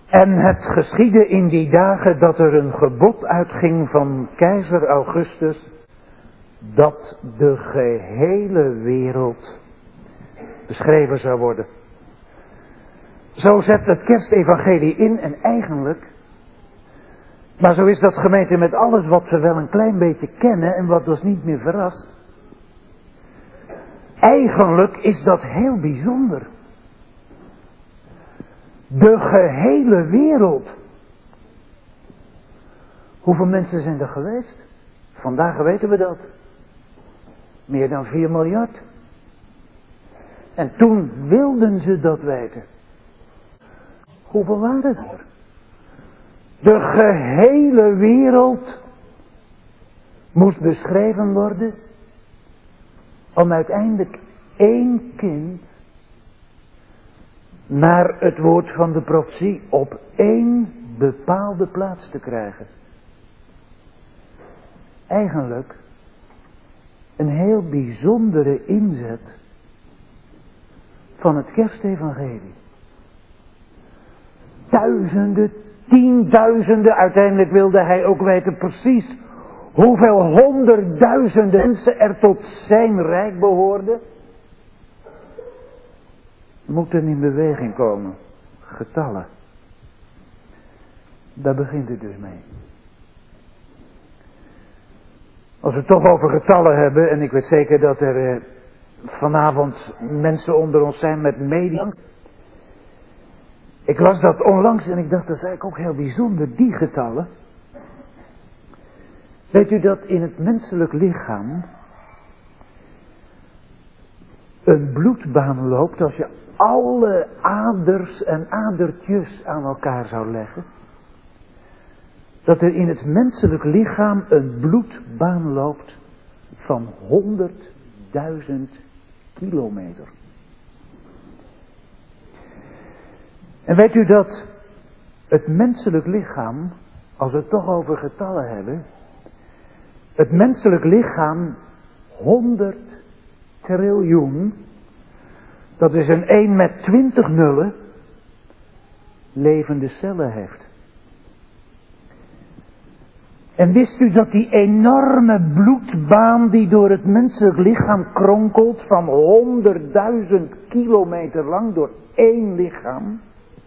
En het geschiedde in die dagen dat er een gebod uitging van keizer Augustus, dat de gehele wereld beschreven zou worden. Zo zet het kerstevangelie in en eigenlijk, maar zo is dat gemeente met alles wat we wel een klein beetje kennen en wat ons niet meer verrast. Eigenlijk is dat heel bijzonder. De gehele wereld. Hoeveel mensen zijn er geweest? Vandaag weten we dat. Meer dan 4 miljard. En toen wilden ze dat weten. Hoeveel waren er? De gehele wereld moest beschreven worden om uiteindelijk 1 kind naar het woord van de profetie op 1 bepaalde plaats te krijgen. Eigenlijk een heel bijzondere inzet van het kerstevangelie. Duizenden, 10.000, uiteindelijk wilde hij ook weten precies hoeveel 100.000 mensen er tot zijn rijk behoorden. Moeten in beweging komen. Getallen. Daar begint het dus mee. Als we het toch over getallen hebben, en ik weet zeker dat er vanavond mensen onder ons zijn met media. Ik las dat onlangs en ik dacht, dat is eigenlijk ook heel bijzonder, die getallen. Weet u dat in het menselijk lichaam een bloedbaan loopt als je alle aders en adertjes aan elkaar zou leggen? Dat er in het menselijk lichaam een bloedbaan loopt van 100.000 kilometer. En weet u dat het menselijk lichaam, als we het toch over getallen hebben, het menselijk lichaam 100 triljoen, dat is een 1 met 20 nullen, levende cellen heeft. En wist u dat die enorme bloedbaan die door het menselijk lichaam kronkelt van 100.000 kilometer lang door 1 lichaam,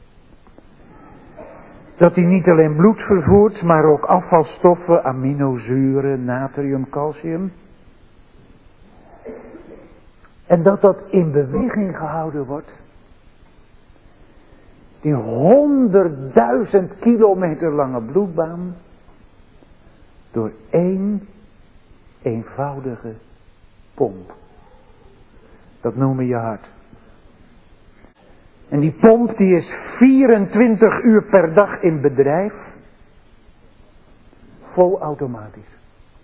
dat die niet alleen bloed vervoert, maar ook afvalstoffen, aminozuren, natrium, calcium. En dat dat in beweging gehouden wordt. Die 100.000 kilometer lange bloedbaan. Door 1 eenvoudige pomp. Dat noemen je hart. En die pomp die is 24 uur per dag in bedrijf. Vol automatisch.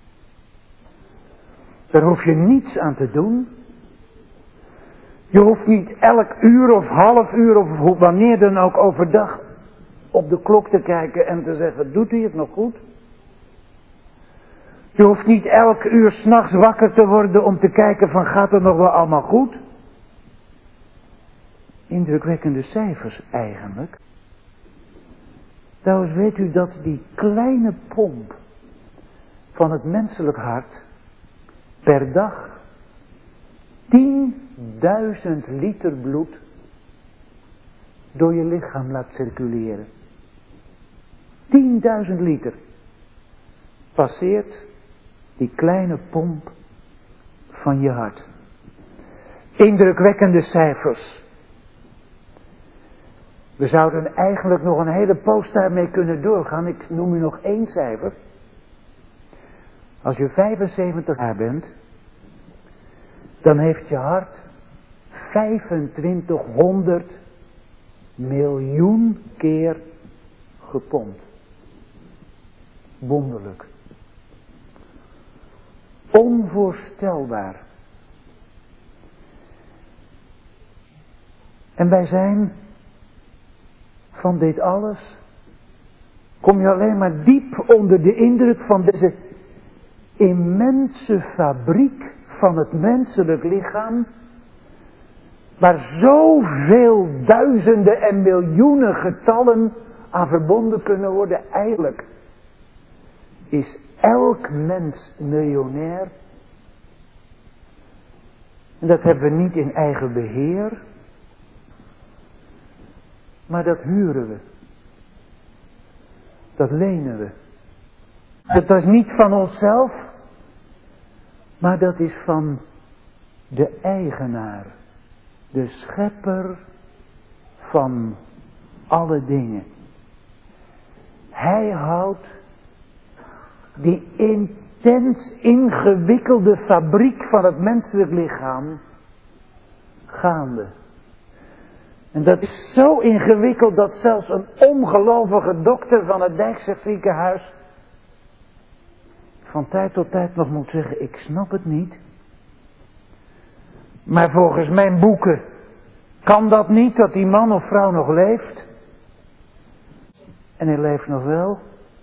Daar hoef je niets aan te doen. Je hoeft niet elk uur of half uur of wanneer dan ook overdag op de klok te kijken en te zeggen, doet hij het nog goed? Je hoeft niet elk uur 's nachts wakker te worden om te kijken van gaat het nog wel allemaal goed? Indrukwekkende cijfers eigenlijk. Trouwens weet u dat die kleine pomp van het menselijk hart per dag 10.000 liter bloed door je lichaam laat circuleren. 10.000 liter passeert die kleine pomp van je hart. Indrukwekkende cijfers. We zouden eigenlijk nog een hele poos daarmee kunnen doorgaan. Ik noem u nog 1 cijfer. Als je 75 jaar bent, dan heeft je hart 2500 miljoen keer gepompt. Wonderlijk. Onvoorstelbaar. En wij zijn van dit alles, kom je alleen maar diep onder de indruk van deze immense fabriek van het menselijk lichaam, waar zoveel duizenden en miljoenen getallen aan verbonden kunnen worden. Eigenlijk is elk mens miljonair. En dat hebben we niet in eigen beheer. Maar dat huren we. Dat lenen we. Dat is niet van onszelf. Maar dat is van de eigenaar. De schepper van alle dingen. Hij houdt die intens ingewikkelde fabriek van het menselijk lichaam gaande. En dat is zo ingewikkeld dat zelfs een ongelovige dokter van het Dijkster ziekenhuis van tijd tot tijd nog moet zeggen, ik snap het niet. Maar volgens mijn boeken kan dat niet, dat die man of vrouw nog leeft. En hij leeft nog wel.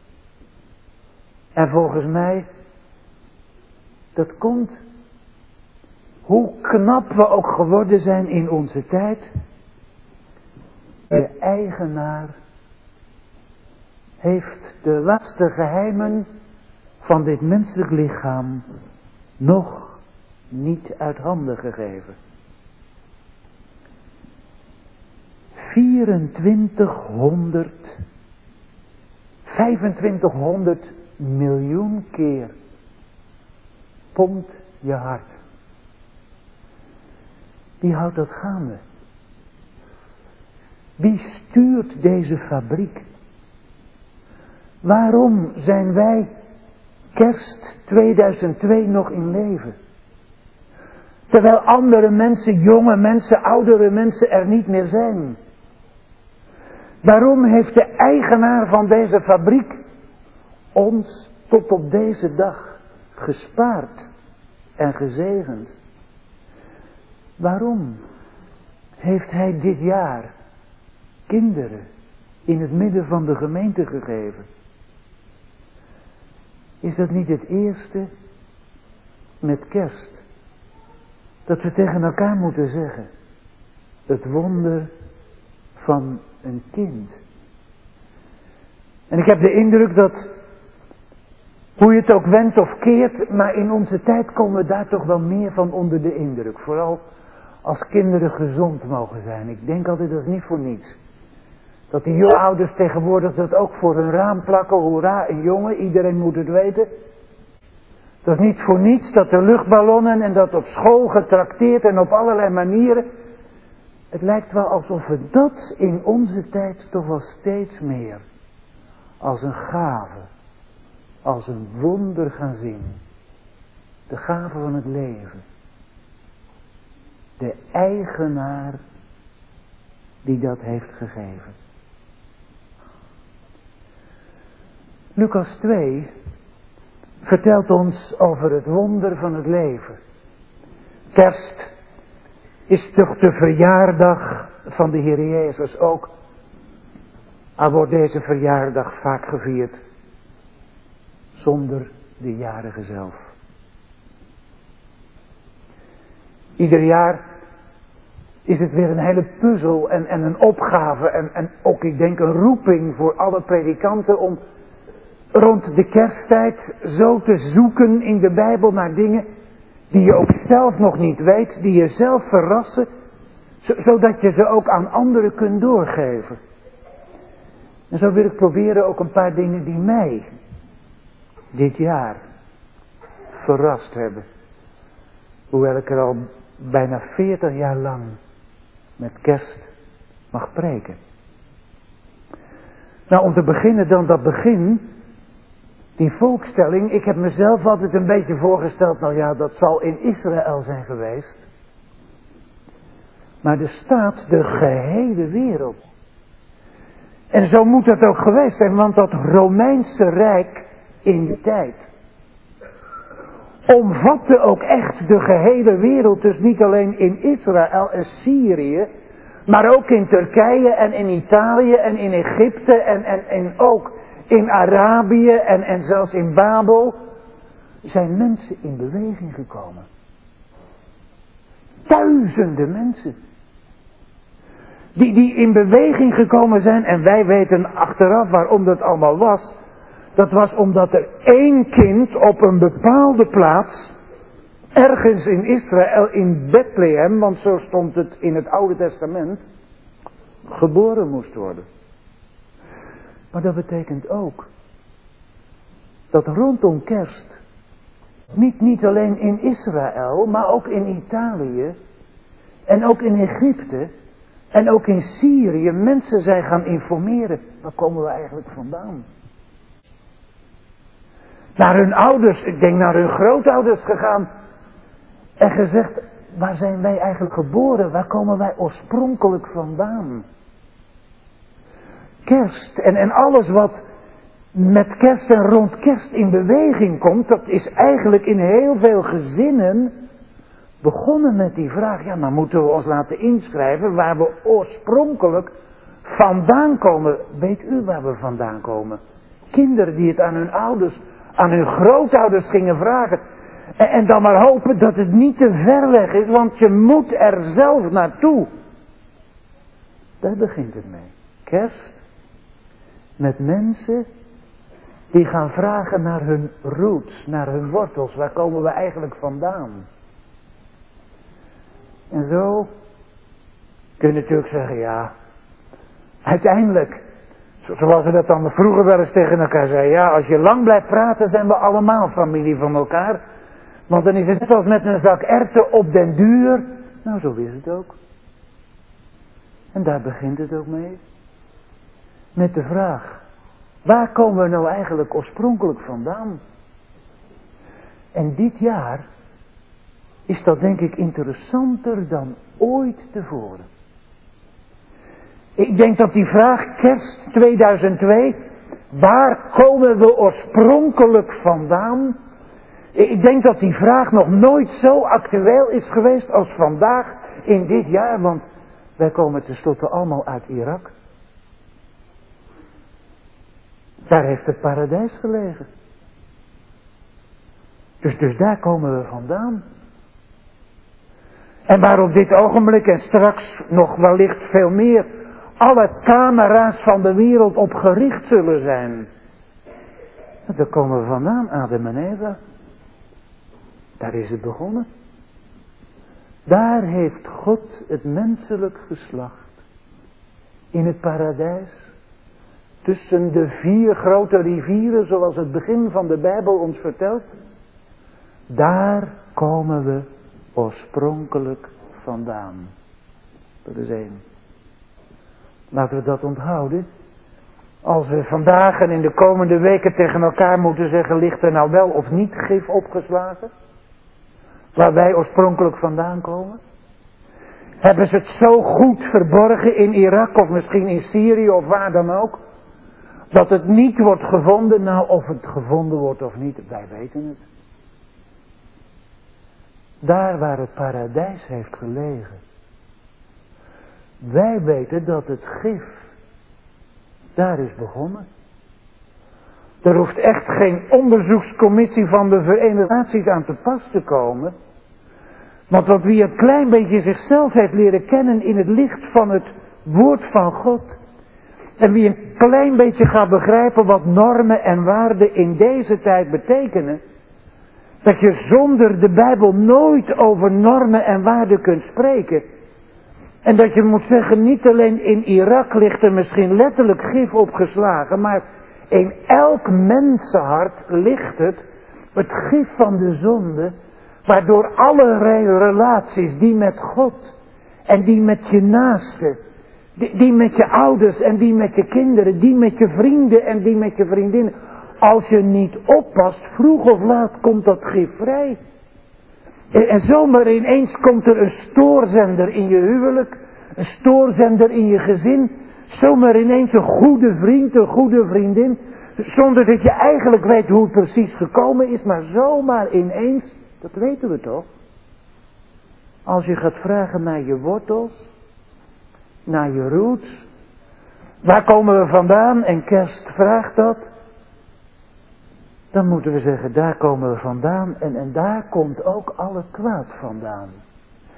En volgens mij, dat komt, hoe knap we ook geworden zijn in onze tijd. De eigenaar heeft de laatste geheimen van dit menselijk lichaam nog niet uit handen gegeven. 2500 miljoen keer pompt je hart. Wie houdt dat gaande? Wie stuurt deze fabriek? Waarom zijn wij kerst 2002 nog in leven? Terwijl andere mensen, jonge mensen, oudere mensen er niet meer zijn. Waarom heeft de eigenaar van deze fabriek ons tot op deze dag gespaard en gezegend? Waarom heeft hij dit jaar kinderen in het midden van de gemeente gegeven? Is dat niet het eerste met kerst? Dat we tegen elkaar moeten zeggen. Het wonder van een kind. En ik heb de indruk dat, hoe je het ook wendt of keert, maar in onze tijd komen we daar toch wel meer van onder de indruk. Vooral als kinderen gezond mogen zijn. Ik denk altijd, dat is niet voor niets. Dat die jonge ouders tegenwoordig dat ook voor hun raam plakken. Hoera, een jongen, iedereen moet het weten. Dat is niet voor niets dat de luchtballonnen en dat op school getrakteerd en op allerlei manieren. Het lijkt wel alsof we dat in onze tijd toch wel steeds meer als een gave, als een wonder gaan zien. De gave van het leven. De eigenaar die dat heeft gegeven. Lucas 2 vertelt ons over het wonder van het leven. Kerst is toch de verjaardag van de Heer Jezus ook. Al wordt deze verjaardag vaak gevierd zonder de jarige zelf. Ieder jaar is het weer een hele puzzel en een opgave en ook ik denk een roeping voor alle predikanten om rond de kersttijd zo te zoeken in de Bijbel naar dingen die je ook zelf nog niet weet, die je zelf verrassen, zodat je ze ook aan anderen kunt doorgeven. En zo wil ik proberen ook een paar dingen die mij dit jaar verrast hebben. Hoewel ik er al bijna 40 jaar lang met kerst mag preken. Nou, om te beginnen dan dat begin, die volkstelling. Ik heb mezelf altijd een beetje voorgesteld, nou ja, dat zal in Israël zijn geweest. Maar er staat de gehele wereld. En zo moet het ook geweest zijn, want dat Romeinse Rijk in die tijd omvatte ook echt de gehele wereld. Dus niet alleen in Israël en Syrië, maar ook in Turkije en in Italië en in Egypte en ook in Arabië en zelfs in Babel zijn mensen in beweging gekomen. Duizenden mensen. Die in beweging gekomen zijn en wij weten achteraf waarom dat allemaal was. Dat was omdat er één kind op een bepaalde plaats, ergens in Israël, in Bethlehem, want zo stond het in het Oude Testament, geboren moest worden. Maar dat betekent ook dat rondom kerst, niet alleen in Israël, maar ook in Italië en ook in Egypte en ook in Syrië mensen zijn gaan informeren. Waar komen we eigenlijk vandaan? Naar hun ouders, ik denk naar hun grootouders gegaan en gezegd, waar zijn wij eigenlijk geboren? Waar komen wij oorspronkelijk vandaan? Kerst en alles wat met kerst en rond kerst in beweging komt, dat is eigenlijk in heel veel gezinnen begonnen met die vraag, ja, maar moeten we ons laten inschrijven waar we oorspronkelijk vandaan komen? Weet u waar we vandaan komen? Kinderen die het aan hun ouders, aan hun grootouders gingen vragen. En dan maar hopen dat het niet te ver weg is, want je moet er zelf naartoe. Daar begint het mee. Kerst met mensen die gaan vragen naar hun roots, naar hun wortels. Waar komen we eigenlijk vandaan? En zo kun je natuurlijk zeggen, ja, uiteindelijk, zoals we dat dan vroeger wel eens tegen elkaar zeiden, ja, als je lang blijft praten zijn we allemaal familie van elkaar. Want dan is het net als met een zak erwten op den duur. Nou, zo is het ook. En daar begint het ook mee. Met de vraag, waar komen we nou eigenlijk oorspronkelijk vandaan? En dit jaar is dat denk ik interessanter dan ooit tevoren. Ik denk dat die vraag, kerst 2002, waar komen we oorspronkelijk vandaan? Ik denk dat die vraag nog nooit zo actueel is geweest als vandaag in dit jaar, want wij komen tenslotte allemaal uit Irak. Daar heeft het paradijs gelegen. Dus daar komen we vandaan. En waar op dit ogenblik en straks nog wellicht veel meer alle camera's van de wereld op gericht zullen zijn. Daar komen we vandaan, Adam en Eva. Daar is het begonnen. Daar heeft God het menselijk geslacht in het paradijs tussen de 4 grote rivieren, zoals het begin van de Bijbel ons vertelt. Daar komen we oorspronkelijk vandaan. Dat is 1. Laten we dat onthouden. Als we vandaag en in de komende weken tegen elkaar moeten zeggen, ligt er nou wel of niet gif opgeslagen? Waar wij oorspronkelijk vandaan komen? Hebben ze het zo goed verborgen in Irak of misschien in Syrië of waar dan ook? Dat het niet wordt gevonden? Nou, of het gevonden wordt of niet, wij weten het. Daar waar het paradijs heeft gelegen. Wij weten dat het gif daar is begonnen. Er hoeft echt geen onderzoekscommissie van de Verenigde Naties aan te pas te komen. Want wie een klein beetje zichzelf heeft leren kennen in het licht van het woord van God. En wie een klein beetje gaat begrijpen wat normen en waarden in deze tijd betekenen. Dat je zonder de Bijbel nooit over normen en waarden kunt spreken. En dat je moet zeggen, niet alleen in Irak ligt er misschien letterlijk gif opgeslagen, maar in elk mensenhart ligt het gif van de zonde, waardoor allerlei relaties die met God en die met je naasten, die met je ouders en die met je kinderen, die met je vrienden en die met je vriendinnen, als je niet oppast, vroeg of laat komt dat gif vrij. En zomaar ineens komt er een stoorzender in je huwelijk, een stoorzender in je gezin, zomaar ineens een goede vriend, een goede vriendin, zonder dat je eigenlijk weet hoe het precies gekomen is, maar zomaar ineens, dat weten we toch? Als je gaat vragen naar je wortels, naar je roots, waar komen we vandaan en kerst vraagt dat, dan moeten we zeggen, daar komen we vandaan en daar komt ook alle kwaad vandaan.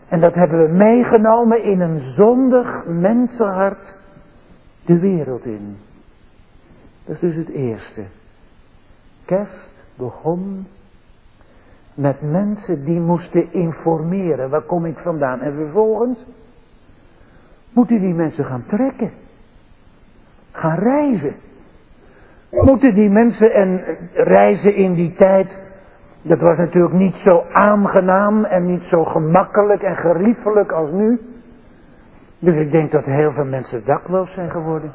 En dat hebben we meegenomen in een zondig mensenhart de wereld in. Dat is dus het eerste. Kerst begon met mensen die moesten informeren. Waar kom ik vandaan? En vervolgens moeten die mensen gaan trekken. Gaan reizen. Moeten die mensen en reizen in die tijd. Dat was natuurlijk niet zo aangenaam en niet zo gemakkelijk en geriefelijk als nu. Dus ik denk dat heel veel mensen dakloos zijn geworden.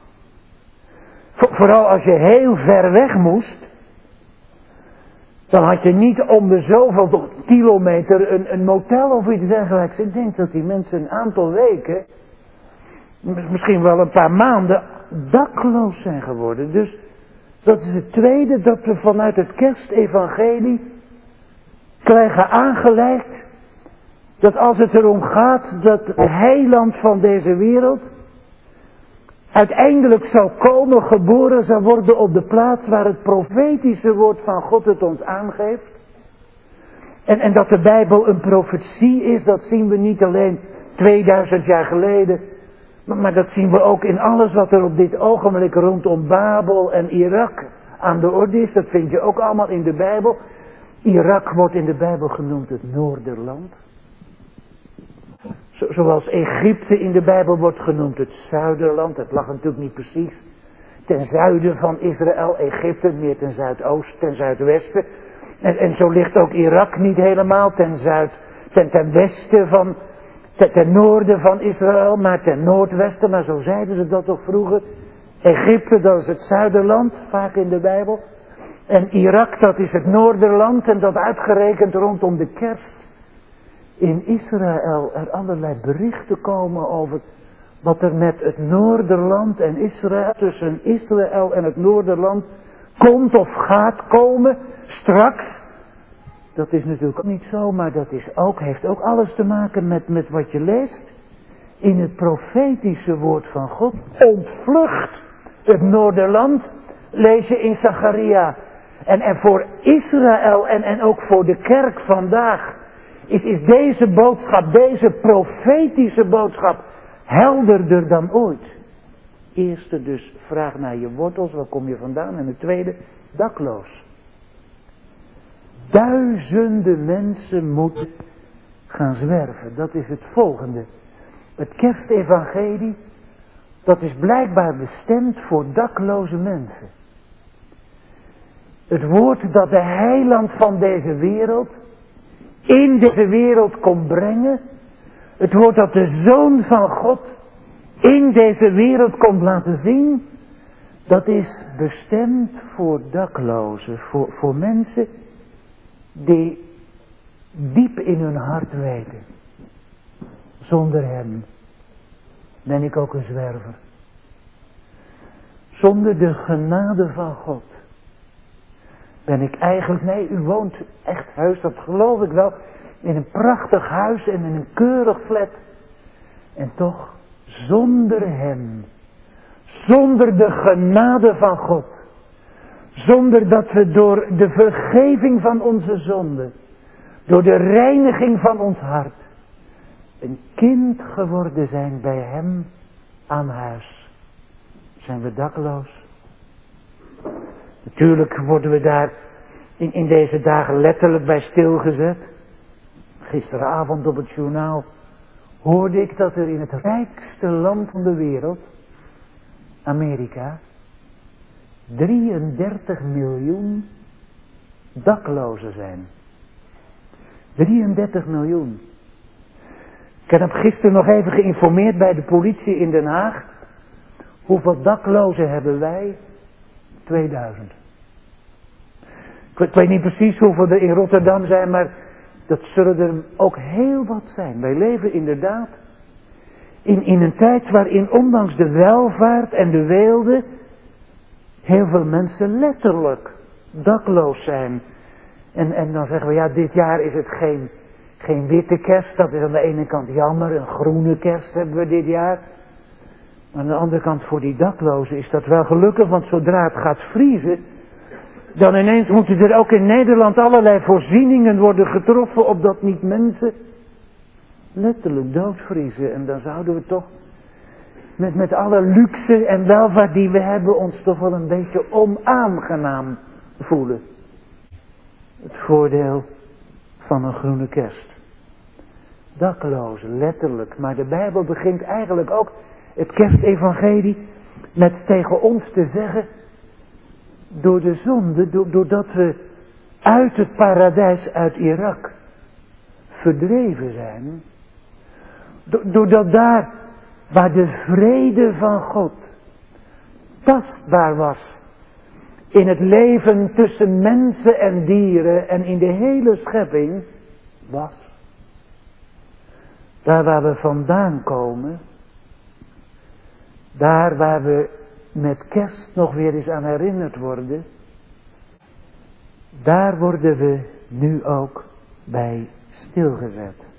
Vooral als je heel ver weg moest. Dan had je niet om de zoveel kilometer een motel of iets dergelijks. Ik denk dat die mensen een aantal weken, misschien wel een paar maanden, dakloos zijn geworden. Dus dat is het tweede dat we vanuit het kerstevangelie krijgen aangelegd. Dat als het erom gaat dat het heiland van deze wereld uiteindelijk zou komen, geboren zou worden op de plaats waar het profetische woord van God het ons aangeeft. En dat de Bijbel een profetie is, dat zien we niet alleen 2000 jaar geleden. Maar dat zien we ook in alles wat er op dit ogenblik rondom Babel en Irak aan de orde is. Dat vind je ook allemaal in de Bijbel. Irak wordt in de Bijbel genoemd het Noorderland. Zoals Egypte in de Bijbel wordt genoemd het Zuiderland. Dat lag natuurlijk niet precies ten zuiden van Israël. Egypte meer ten zuidoosten, ten zuidwesten. En zo ligt ook Irak niet helemaal ten westen van, ten noorden van Israël, maar ten noordwesten. Maar zo zeiden ze dat toch vroeger. Egypte, dat is het Zuiderland, vaak in de Bijbel. En Irak, dat is het Noorderland. En dat uitgerekend rondom de kerst in Israël er allerlei berichten komen over wat er met het Noorderland en Israël, tussen Israël en het Noorderland, komt of gaat komen straks. Dat is natuurlijk ook niet zo, maar dat is heeft ook alles te maken met wat je leest in het profetische woord van God. Ontvlucht het Noorderland, lees je in Zacharia. En voor Israël en ook voor de kerk vandaag is deze boodschap, deze profetische boodschap, helderder dan ooit. Eerste dus, vraag naar je wortels, waar kom je vandaan? En het tweede, dakloos. Duizenden mensen moeten gaan zwerven. Dat is het volgende. Het kerstevangelie, dat is blijkbaar bestemd voor dakloze mensen. Het woord dat de heiland van deze wereld in deze wereld kon brengen. Het woord dat de Zoon van God in deze wereld kon laten zien. Dat is bestemd voor daklozen. Voor mensen die diep in hun hart weten. Zonder hem ben ik ook een zwerver. Zonder de genade van God ben ik eigenlijk, nee, u woont echt heus, dat geloof ik wel, in een prachtig huis en in een keurig flat. En toch, zonder hem, zonder de genade van God, zonder dat we door de vergeving van onze zonden, door de reiniging van ons hart, een kind geworden zijn bij hem aan huis, zijn we dakloos. Natuurlijk worden we daar in deze dagen letterlijk bij stilgezet. Gisteravond op het journaal hoorde ik dat er in het rijkste land van de wereld, Amerika, 33 miljoen daklozen zijn. 33 miljoen. Ik heb gisteren nog even geïnformeerd bij de politie in Den Haag. Hoeveel daklozen hebben wij? 2000. Ik weet niet precies hoeveel er in Rotterdam zijn, maar dat zullen er ook heel wat zijn. Wij leven inderdaad in een tijd waarin ondanks de welvaart en de weelde heel veel mensen letterlijk dakloos zijn. En dan zeggen we, ja, dit jaar is het geen witte kerst. Dat is aan de ene kant jammer, een groene kerst hebben we dit jaar. Maar aan de andere kant voor die daklozen is dat wel gelukkig, want zodra het gaat vriezen, dan ineens moeten er ook in Nederland allerlei voorzieningen worden getroffen, opdat niet mensen letterlijk doodvriezen. En dan zouden we toch met alle luxe en welvaart die we hebben ons toch wel een beetje onaangenaam voelen. Het voordeel van een groene kerst. Daklozen, letterlijk. Maar de Bijbel begint eigenlijk ook het kerstevangelie met tegen ons te zeggen, door de zonde, doordat we uit het paradijs uit Irak verdreven zijn, doordat daar waar de vrede van God tastbaar was in het leven tussen mensen en dieren en in de hele schepping was, daar waar we vandaan komen, daar waar we met kerst nog weer eens aan herinnerd worden, daar worden we nu ook bij stilgezet.